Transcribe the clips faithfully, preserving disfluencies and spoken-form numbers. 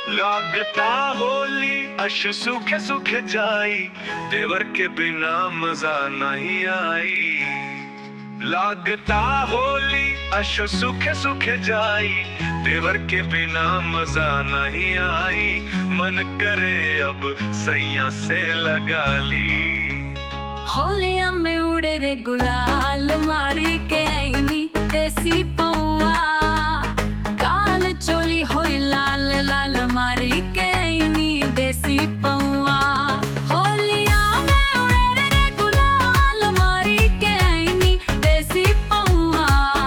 लागता होली अश सूखे सूखे जाई, देवर के बिना मजा नहीं आई। लागता होली अश सूखे सूखे जाई, देवर के बिना मजा नहीं आई। मन करे अब सैया से लगा ली। होलिया में उड़े रे गुलाल, मारी के आईनी देसी पौआ। काल चोली होई लाल लाल, मारी के आईनी देसी पौआ। होलिया में उड़े रे गुलाल, मारी के आईनी देसी पौआ।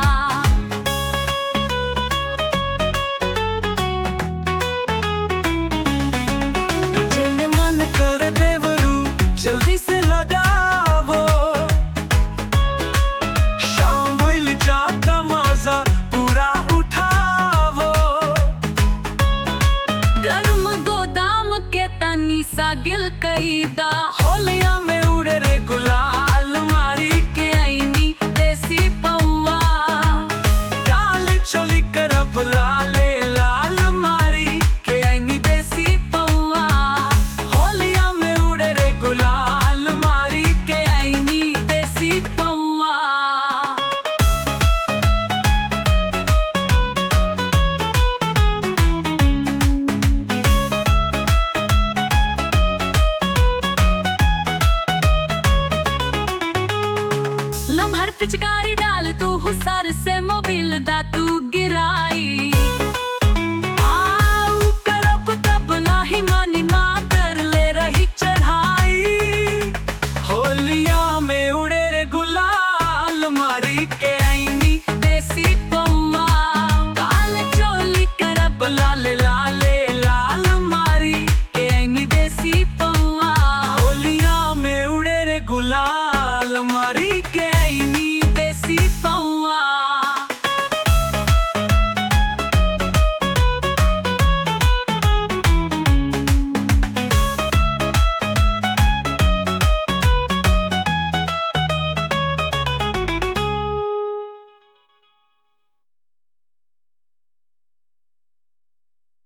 जल्दी मन कर देवरू, जल्दी से लगावो। शाम भइल जाता मजा पूरा उठावो। गर्म गोदाम के तनी सा गिल कईदा। होलिया में उड़े रे गुलाल, मारी के आईनी देसी पौआ। काल चोली करब लाले लाल, मारी के आईनी देसी पौआ। होलिया में उड़े रे गुलाल, मारी के आईनी देसी पौआ। लम्हर पिचकारी डाल तू हुसर से मोबिल दा तू।